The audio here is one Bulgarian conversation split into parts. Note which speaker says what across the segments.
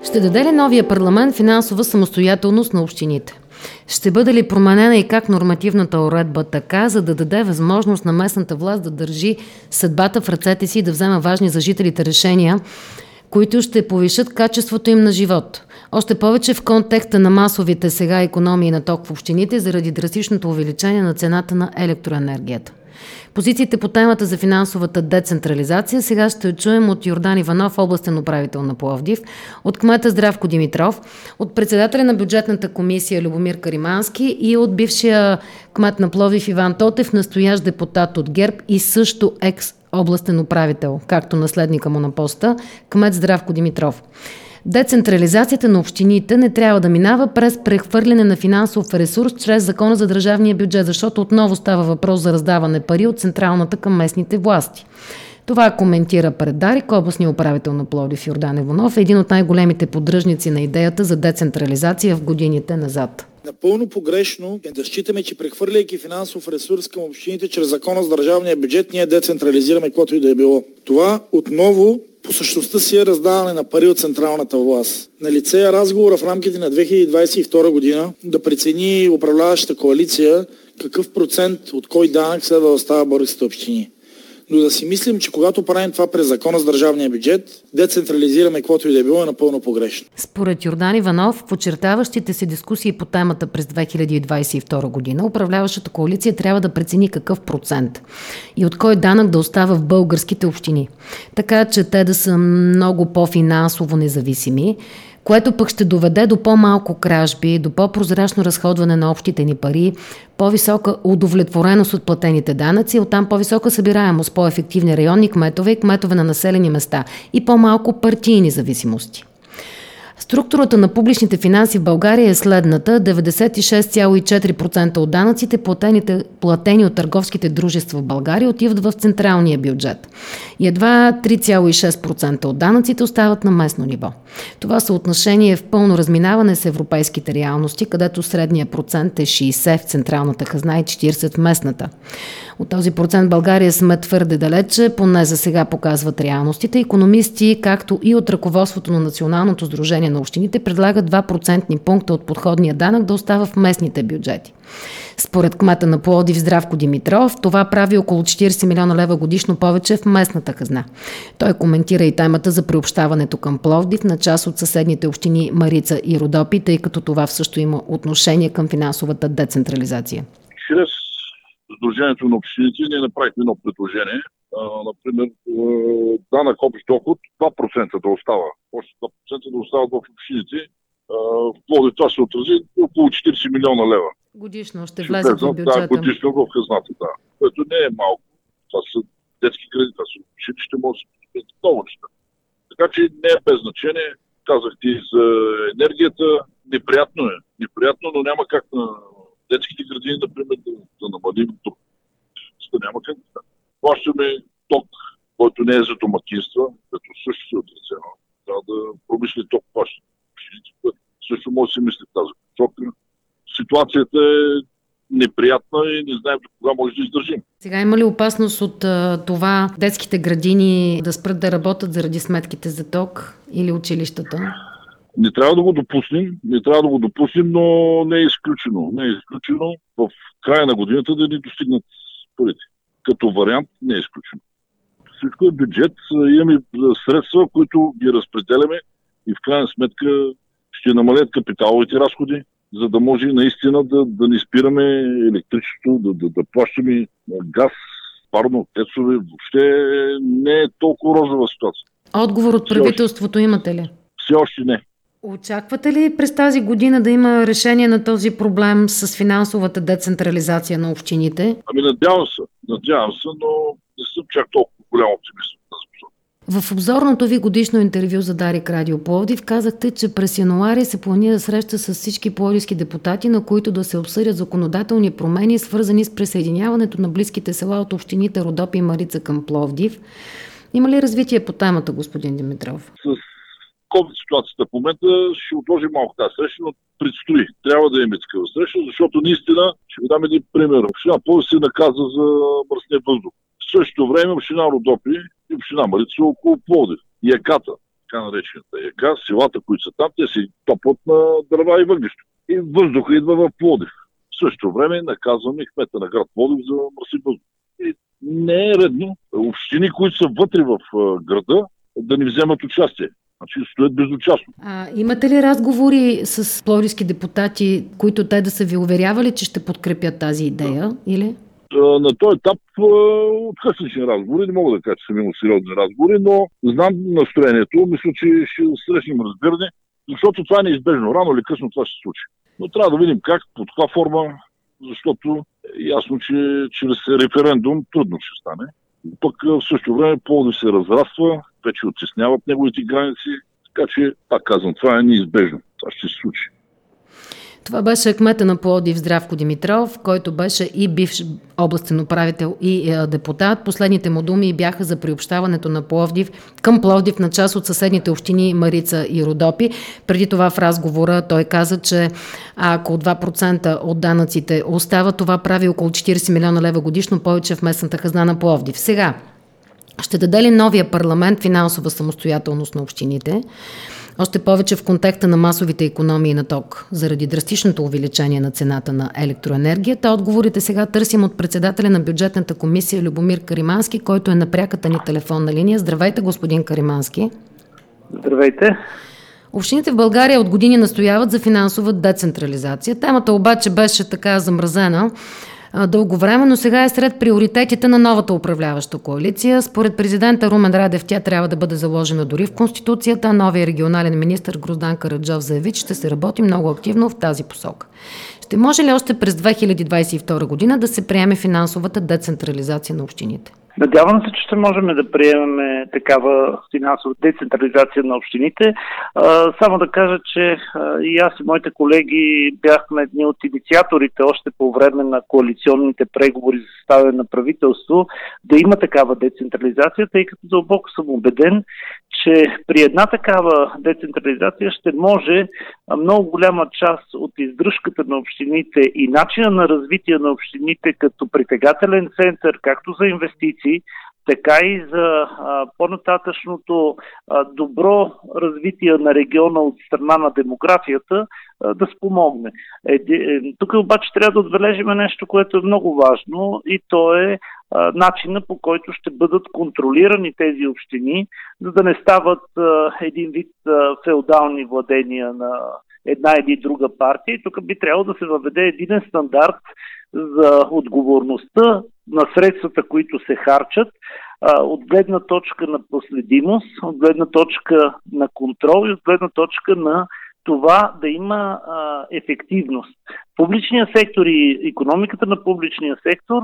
Speaker 1: Ще даде ли новия парламент финансова самостоятелност на общините? Ще бъде ли променена и как нормативната уредба така, за да даде възможност на местната власт да държи съдбата в ръцете си и да взема важни за жителите решения, които ще повишат качеството им на живот? Още повече в контекста на масовите сега икономии на ток в общините заради драстичното увеличение на цената на електроенергията. Позициите по темата за финансовата децентрализация сега ще чуем от Йордан Иванов, областен управител на Пловдив, от кмета Здравко Димитров, от председателя на бюджетната комисия Любомир Каримански и от бившия кмет на Пловдив Иван Тотев, настоящ депутат от ГЕРБ и също екс-областен управител, както наследника му на поста, кмет Здравко Димитров. Децентрализацията на общините не трябва да минава през прехвърляне на финансов ресурс чрез Закона за държавния бюджет, защото отново става въпрос за раздаване пари от централната към местните власти. Това коментира пред Дарик областния управител на Пловдив Йордан Иванов, един от най-големите поддръжници на идеята за децентрализация в годините назад.
Speaker 2: Напълно погрешно е да считаме, че прехвърляйки финансов ресурс към общините чрез Закона за държавния бюджет, ние децентрализираме каквото и да е било. Това отново по същността си е раздаване на пари от централната власт. Налице е разговора в рамките на 2022 година да прецени управляващата коалиция какъв процент от кой данък следва да остава българските общини. Но да си мислим, че когато правим това през Закона за държавния бюджет, децентрализираме каквото и да е било, е напълно погрешно.
Speaker 1: Според Йордан Иванов, в очертаващите се дискусии по темата през 2022 година, управляващата коалиция трябва да прецени какъв процент и от кой данък да остава в българските общини. Така че те да са много по-финансово независими, което пък ще доведе до по-малко кражби, до по-прозрачно разходване на общите ни пари, по-висока удовлетвореност от платените данъци, оттам по-висока събираемост, по-ефективни районни кметове и кметове на населени места и по-малко партийни зависимости. Структурата на публичните финанси в България е следната. 96,4% от данъците, платени от търговските дружества в България, отиват в централния бюджет. И едва 3,6% от данъците остават на местно ниво. Това съотношение е в пълно разминаване с европейските реалности, където средният процент е 60% в централната хазна и 40% в местната. От този процент България сме твърде далече, поне за сега показват реалностите. Икономисти, както и от ръководството на Националното сдружение на общините, предлагат 2% пункта от подходния данък да остава в местните бюджети. Според кмета на Пловдив Здравко Димитров, това прави около 40 милиона лева годишно повече в местната хазна. Той коментира и темата за приобщаването към Пловдив на част от съседните общини Марица и Родопи, тъй като това също има отношение към финансовата децентрализация.
Speaker 3: Чрез Сдружението на общините ние направихме едно предложение. Например, данък общ доход 2% да остава. Още 2% да остават в общините. В Пловдив това се отрази около 40 милиона лева.
Speaker 1: Годишно ще влезе в бюджета.
Speaker 3: Да, годишно в хазната, да. Което не е малко. Това са детски кредити, това са училище, може да се поступят много неща. Така че не е без значение. Казахте и за енергията. Неприятно е. Неприятно, но няма как на детските градини, например, да намалим тук. Няма как да. Плащаме ток, който не е за домакинства, като също се отрицава. Трябва да промисли ток плащане. Също може да се мисли в тази посока. Ситуацията е неприятна и не знаем до кога може да издържим.
Speaker 1: Сега има ли опасност от това детските градини да спрат да работят заради сметките за ток или училищата?
Speaker 3: Не трябва да го допуснем, но не е изключено. Не е изключено в края на годината да ни достигнат парите. Като вариант не е изключено. Всичко е бюджет, имаме средства, които ги разпределяме и в крайна сметка ще намалят капиталовите разходи, за да може наистина да не спираме електричество, да плащаме газ, парно, тецове. Въобще не е толкова розова ситуация.
Speaker 1: Отговор от правителството имате ли?
Speaker 3: Все още не.
Speaker 1: Очаквате ли през тази година да има решение на този проблем с финансовата децентрализация на общините?
Speaker 3: Надявам се, но не съм чак толкова голям оптимист в тази посока.
Speaker 1: В обзорното ви годишно интервю за Дарик Радио Пловдив казахте, че през януари се планира среща с всички пловдивски депутати, на които да се обсъдят законодателни промени, свързани с присъединяването на близките села от общините Родопи и Марица към Пловдив. Има ли развитие по темата, господин Димитров?
Speaker 3: COVID ситуацията в момента ще отложи малко тази среща, но предстои. Трябва да имаме такава среща, защото наистина, ще ви дам един пример. Община Пловдив се наказа за мръсния въздух. В същото време община Родопи и община Марица около Пловдив. И Еката. така наречената ЕГА, селата, които са там, те си топлят на дърва и въглища. И въздуха идва в Пловдив. В същото време наказваме кмета на град Пловдив за мърсив въздух. И не е редно общини, които са вътре в града, да ни вземат участие. Значи стоят безучастно.
Speaker 1: Имате ли разговори с пловдивски депутати, които те да са ви уверявали, че ще подкрепят тази идея? Или?
Speaker 3: На този етап откъслични разговори, не мога да кажа, че съм имал сериозни разговори, но знам настроението, мисля, че ще срещнем разбиране, защото това е неизбежно. Рано или късно това ще се случи. Но трябва да видим как, под каква форма, защото е ясно, че чрез референдум трудно ще стане. Пък в същото време Пловдив се разраства, вече оттесняват неговите граници, така че, пак казвам, това е неизбежно. Това ще се случи.
Speaker 1: Това беше кмета на Пловдив Здравко Димитров, който беше и бивш областен управител и депутат. Последните му думи бяха за приобщаването на Пловдив към Пловдив на част от съседните общини Марица и Родопи. Преди това в разговора той каза, че ако 2% от данъците остава, това прави около 40 милиона лева годишно повече в местната хазна на Пловдив. Сега, ще даде ли новия парламент финансова самостоятелност на общините? Още повече в контекста на масовите икономии на ток, заради драстичното увеличение на цената на електроенергията. Отговорите сега търсим от председателя на бюджетната комисия Любомир Каримански, който е на пряката ни телефонна линия. Здравейте, господин Каримански.
Speaker 4: Здравейте.
Speaker 1: Общините в България от години настояват за финансова децентрализация. Темата обаче беше така замразена дълго време, но сега е сред приоритетите на новата управляваща коалиция. Според президента Румен Радев тя трябва да бъде заложена дори в Конституцията. Новия регионален министър Гроздан Караджов заяви, че ще се работи много активно в тази посока. Ще може ли още през 2022 година да се приеме финансовата децентрализация на общините?
Speaker 4: Надявам се, че ще можем да приемем такава финансова децентрализация на общините. Само да кажа, че и аз и моите колеги бяхме едни от инициаторите още по време на коалиционните преговори за съставяне на правителство да има такава децентрализация, тъй като дълбоко съм убеден, че при една такава децентрализация ще може много голяма част от издръжката на общините и начина на развитие на общините като притегателен център, както за инвестиции, така и за по-нататъчното добро развитие на региона от страна на демографията да спомогне. Тук обаче трябва да отбележим нещо, което е много важно, и то е начина, по който ще бъдат контролирани тези общини, за да не стават един вид феодални владения на една или друга партия. И тук би трябвало да се въведе единен стандарт за отговорността на средствата, които се харчат, от гледна точка на проследимост, от гледна точка на контрол и от гледна точка на това да има ефективност. Публичният сектор и икономиката на публичния сектор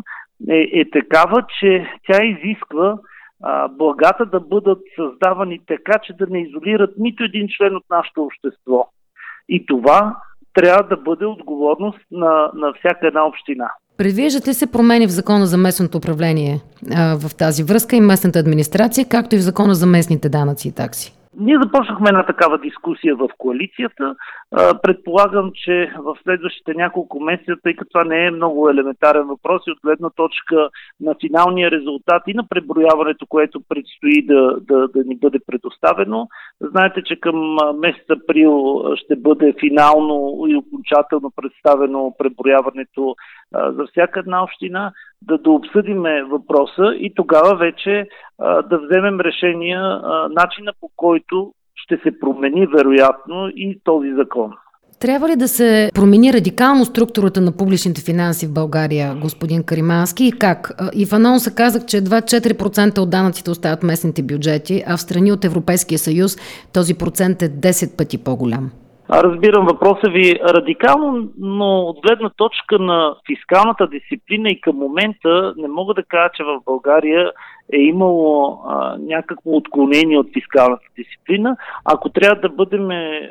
Speaker 4: е такава, че тя изисква благата да бъдат създавани така, че да не изолират нито един член от нашето общество. И това трябва да бъде отговорност на всяка една община.
Speaker 1: Предвиждат ли се промени в Закона за местното управление в тази връзка и местната администрация, както и в Закона за местните данъци и такси?
Speaker 4: Ние започнахме една такава дискусия в коалицията. Предполагам, че в следващите няколко месеца, тъй като това не е много елементарен въпрос и от гледна точка на финалния резултат и на преброяването, което предстои да ни бъде предоставено. Знаете, че към месец април ще бъде финално и окончателно представено преброяването за всяка една община, да обсъдиме въпроса и тогава вече да вземем решение начина, по който ще се промени вероятно и този закон.
Speaker 1: Трябва ли да се промени радикално структурата на публичните финанси в България, господин Каримански, и как? И в анонса казах, че едва 4% от данъците остават в местните бюджети, а в страни от Европейския съюз този процент е 10 пъти по-голям.
Speaker 4: Разбирам въпроса ви радикално, но от гледна точка на фискалната дисциплина и към момента не мога да кажа, че в България е имало някакво отклонение от фискалната дисциплина. Ако трябва да бъдем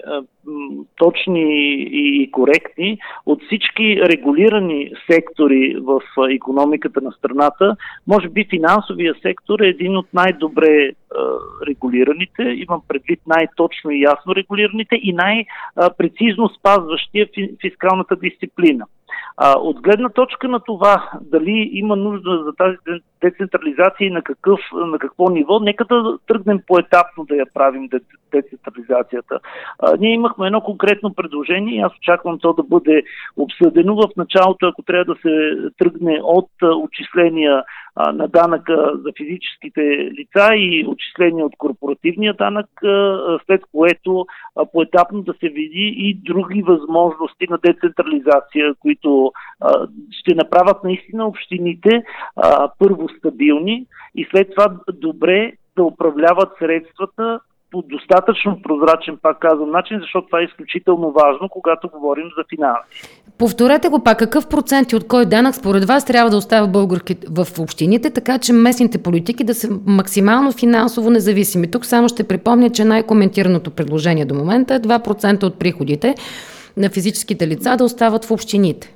Speaker 4: точни и коректни, от всички регулирани сектори в икономиката на страната, може би финансовия сектор е един от най-добре регулираните, имам предвид най-точно и ясно регулираните и най-прецизно спазващия фискалната дисциплина. От гледна точка на това, дали има нужда за тази децентрализация и на какво ниво, нека да тръгнем поетапно да я правим децентрализацията. Ние имахме едно конкретно предложение и аз очаквам то да бъде обсъдено. В началото, ако трябва да се тръгне от отчисления на данъка за физическите лица и отчисления от корпоративния данък, след което поетапно да се види и други възможности на децентрализация, които ще направят наистина общините първо стабилни и след това добре да управляват средствата по достатъчно прозрачен, пак казвам, начин, защото това е изключително важно, когато говорим за финанси.
Speaker 1: Повторете го пак, какъв процент и от кой данък според вас трябва да остава в общините, така че местните политики да са максимално финансово независими? Тук само ще припомня, че най-коментираното предложение до момента е 2% от приходите на физическите лица да остават в общините.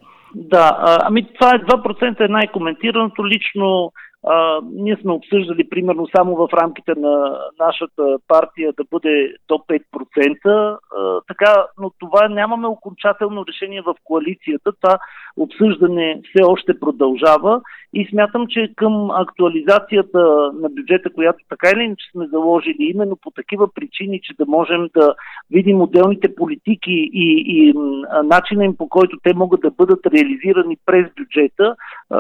Speaker 4: Да, това е 2% е най-коментираното. Лично ние сме обсъждали примерно само в рамките на нашата партия да бъде до 5%, но това нямаме окончателно решение в коалицията. Това обсъждане все още продължава и смятам, че към актуализацията на бюджета, която така или иначе сме заложили именно по такива причини, че да можем да видим отделните политики и начина им, по който те могат да бъдат реализирани през бюджета,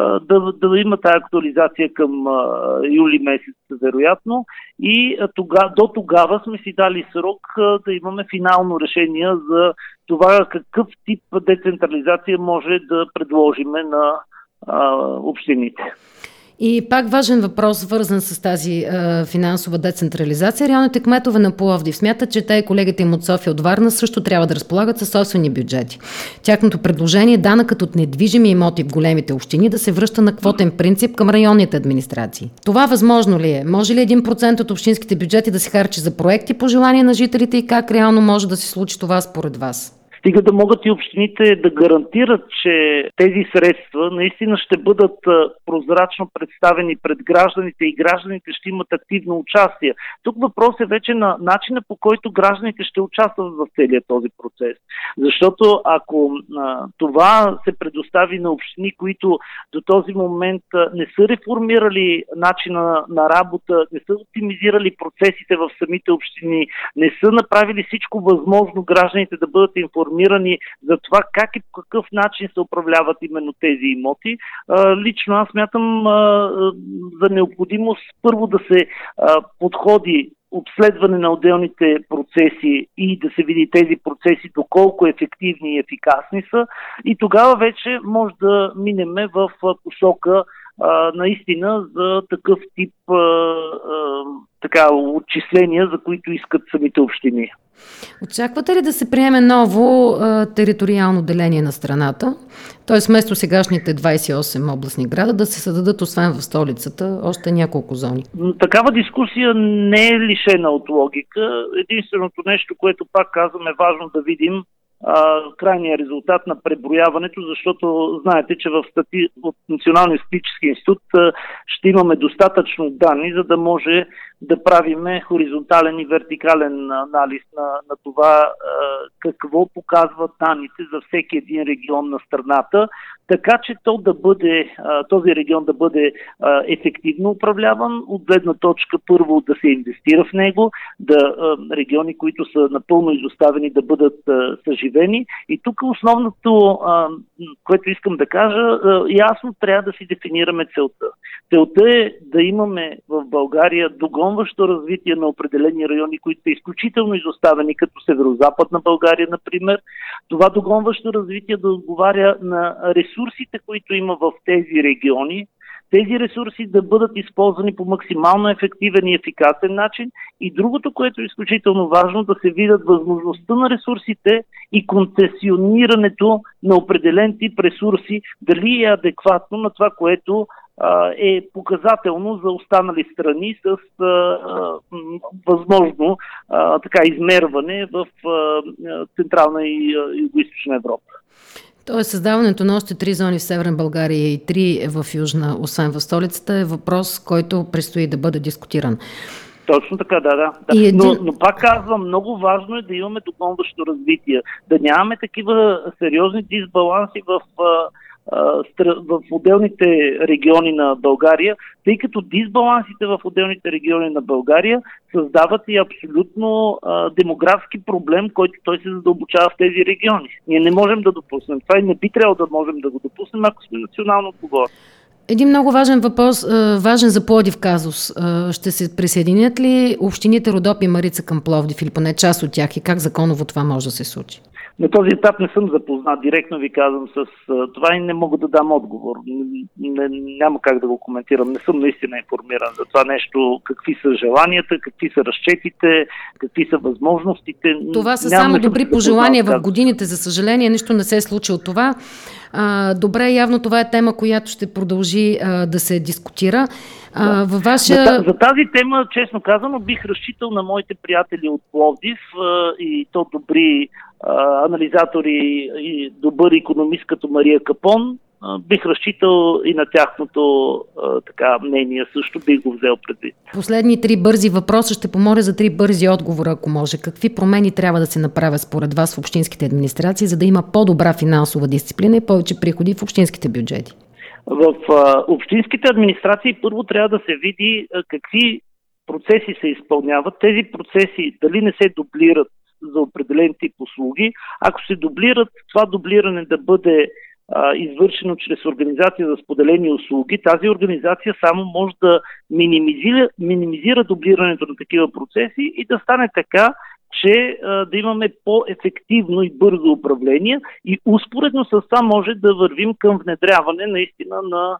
Speaker 4: да има тази актуализация към юли месец, вероятно. И до тогава сме си дали срок да имаме финално решение за това какъв тип децентрализация може да предложиме на общините.
Speaker 1: И пак важен въпрос, свързан с тази финансова децентрализация. Районните кметове на Пловдив смятат, че те и колегите им от София, от Варна също трябва да разполагат със собствени бюджети. Тяхното предложение е данъкът от недвижими имоти в големите общини да се връща на квотен принцип към районните администрации. Това възможно ли е? Може ли 1% от общинските бюджети да се харчи за проекти по желание на жителите и как реално може да се случи това според вас?
Speaker 4: Стига да могат и общините да гарантират, че тези средства наистина ще бъдат прозрачно представени пред гражданите и гражданите ще имат активно участие. Тук въпрос е вече на начина, по който гражданите ще участват в целия този процес. Защото ако това се предостави на общини, които до този момент не са реформирали начина на работа, не са оптимизирали процесите в самите общини, не са направили всичко възможно гражданите да бъдат информирани за това как и по какъв начин се управляват именно тези имоти. Лично аз смятам за необходимост първо да се подходи обследване на отделните процеси и да се види тези процеси доколко ефективни и ефикасни са и тогава вече може да минеме в посока наистина за такъв тип отчисления, за които искат самите общини.
Speaker 1: Очаквате ли да се приеме ново териториално деление на страната? Т.е. вместо сегашните 28 областни града да се създадат, освен в столицата, още няколко зони?
Speaker 4: Такава дискусия не е лишена от логика. Единственото нещо, което пак казвам, е важно да видим крайния резултат на преброяването, защото знаете, че от Националния статистически институт ще имаме достатъчно данни, за да може да правиме хоризонтален и вертикален анализ на това какво показват данните за всеки един регион на страната, така че този регион да бъде ефективно управляван, от гледна точка първо да се инвестира в него, региони, които са напълно изоставени, да бъдат съживени. И тук основното, което искам да кажа, ясно трябва да си дефинираме целта. Целта е да имаме в България догонващо развитие на определени райони, които са изключително изоставени, като Северозападна България, например. Това догонващо развитие да отговаря на ресурсите, които има в тези региони, тези ресурси да бъдат използвани по максимално ефективен и ефикасен начин. И другото, което е изключително важно, да се видят възможността на ресурсите и концесионирането на определен тип ресурси, дали е адекватно на това, което е показателно за останали страни с възможно измерване в Централна и Югоизточна Европа.
Speaker 1: Тоест създаването на още 3 зони в Северна България и 3 в Южна, освен в столицата, е въпрос, който предстои да бъде дискутиран.
Speaker 4: Точно така, да. Но пак казвам, много важно е да имаме догонващо развитие, да нямаме такива сериозни дисбаланси в отделните региони на България, тъй като дисбалансите в отделните региони на България създават и абсолютно демографски проблем, който той се задълбочава в тези региони. Ние не можем да допуснем това и не би трябвало да можем да го допуснем, ако сме национално отговорни.
Speaker 1: Един много важен въпрос, важен за Пловдив казус. Ще се присъединят ли общините Родопи и Марица към Пловдив или поне част от тях и как законово това може да се случи?
Speaker 4: На този етап не съм запознат, директно ви казвам с това и не мога да дам отговор. Няма как да го коментирам, не съм наистина информиран за това нещо, какви са желанията, какви са разчетите, какви са възможностите.
Speaker 1: Това са само добри пожелания в годините, за съжаление, нищо не се е случило това. Добре, явно това е тема, която ще продължи да се дискутира.
Speaker 4: За тази тема, честно казано, бих разчитал на моите приятели от Пловдив и то добри анализатори и добър икономист като Мария Капон. Бих разчитал и на тяхното мнение, също бих го взел предвид.
Speaker 1: Последни 3 бързи въпроса, ще помоля за 3 бързи отговора, ако може. Какви промени трябва да се направят според вас в общинските администрации, за да има по-добра финансова дисциплина и повече приходи в общинските бюджети?
Speaker 4: В общинските администрации първо трябва да се види какви процеси се изпълняват. Тези процеси дали не се дублират за определен тип услуги. Ако се дублират, това дублиране да бъде извършено чрез организация за споделени услуги, тази организация само може да минимизира дублирането на такива процеси и да стане така, че да имаме по-ефективно и бързо управление и успоредно с това може да вървим към внедряване наистина на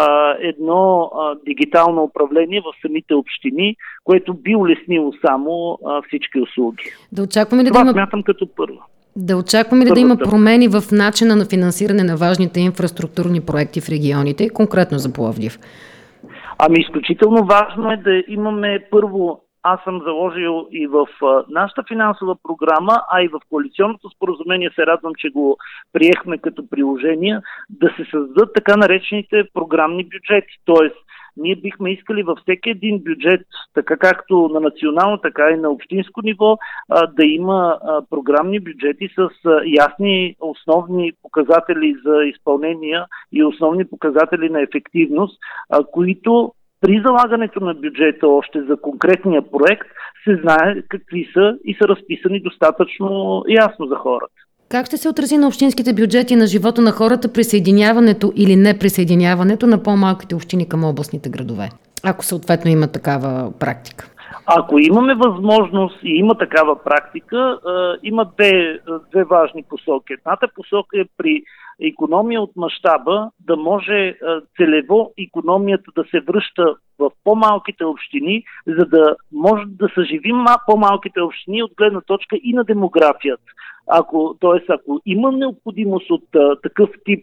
Speaker 4: едно дигитално управление в самите общини, което би улеснило само всички услуги.
Speaker 1: Да очакваме ли
Speaker 4: това смятам като първо.
Speaker 1: Да очакваме ли да има промени в начина на финансиране на важните инфраструктурни проекти в регионите, конкретно за Пловдив?
Speaker 4: Изключително важно е да имаме първо. Аз съм заложил и в нашата финансова програма, а и в коалиционното споразумение се радвам, че го приехме като приложение, да се създадат така наречените програмни бюджети. Тоест, ние бихме искали във всеки един бюджет, така както на национално, така и на общинско ниво, да има програмни бюджети с ясни основни показатели за изпълнение и основни показатели на ефективност, които при залагането на бюджета още за конкретния проект се знае какви са и са разписани достатъчно ясно за хората.
Speaker 1: Как ще се отрази на общинските бюджети на живота на хората присъединяването или не присъединяването на по-малките общини към областните градове, ако съответно има такава практика?
Speaker 4: Ако имаме възможност и има такава практика, има две важни посоки. Едната посока е при икономия от мащаба да може целево икономията да се връща в по-малките общини, за да може да съживим по-малките общини от гледна точка и на демографията. Ако има необходимост от такъв тип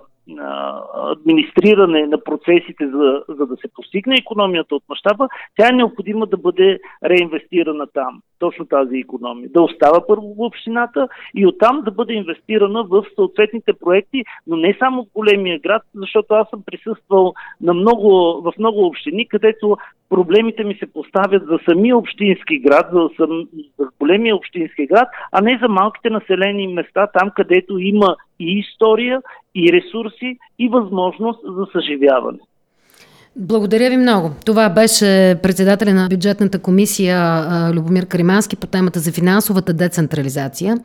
Speaker 4: администриране на процесите, за да се постигне икономията от мащаба, тя е необходима да бъде реинвестирана там. Точно тази икономия. Да остава първо в общината и оттам да бъде инвестирана в съответните проекти, но не само в големия град, защото аз съм присъствал в много общини, където проблемите ми се поставят за самия общински град, за големия общински град, а не за малките населени места, там където има и история, и ресурси, и възможност за съживяване.
Speaker 1: Благодаря ви много. Това беше председателя на бюджетната комисия Любомир Каримански по темата за финансовата децентрализация.